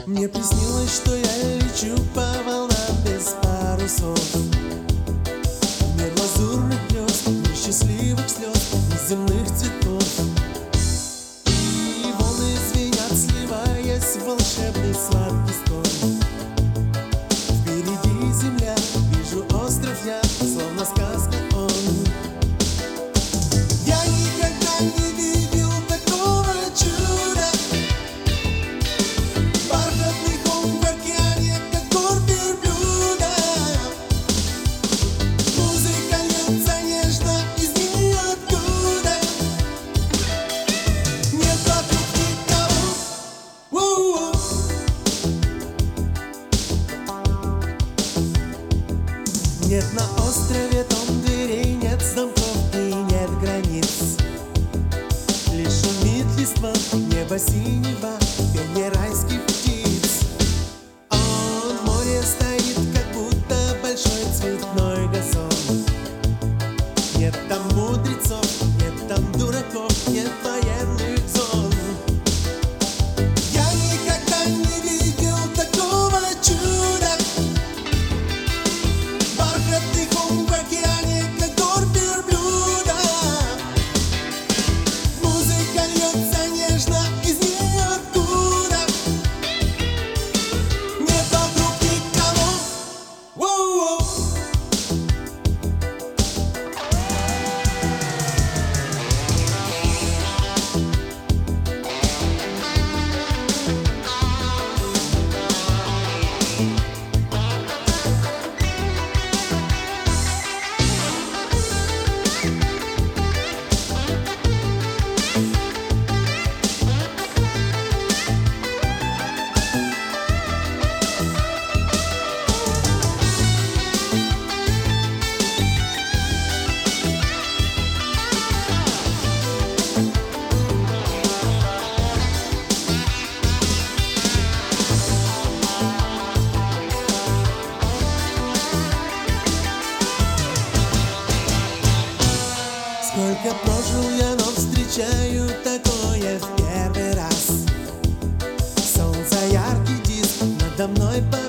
Мне приснилось, что я лечу по волнам без парусов. Мир лазурных гнезд, мир счастливых слез, неземных цветов. И волны звенят, сливаясь в волшебный сладкий стон. Впереди земля, вижу остров я, словно сказка он. Я никогда не видел такого чуда. Бархатный холм в океане, как гор верблюда. Музыка льется нежно из ниоткуда. Нет вокруг никого. Воу-воу. Нет на острове том дверей, нет замков и нет границ. Лишь шумит листва, небо синего, пение райских птиц. Он в море стоит, как будто большой цветной газон. Нет там мудрецов, нет там дураков, нет военных зон. Я никогда не видел такого чуда. Бархатный холм в океане, как гор верблюда. Музыка льется нежно из ниоткуда. Нет вокруг никого. Воу-воу. Сколько прожил я, но встречаю такое в первый раз. Солнце яркий диск надо мной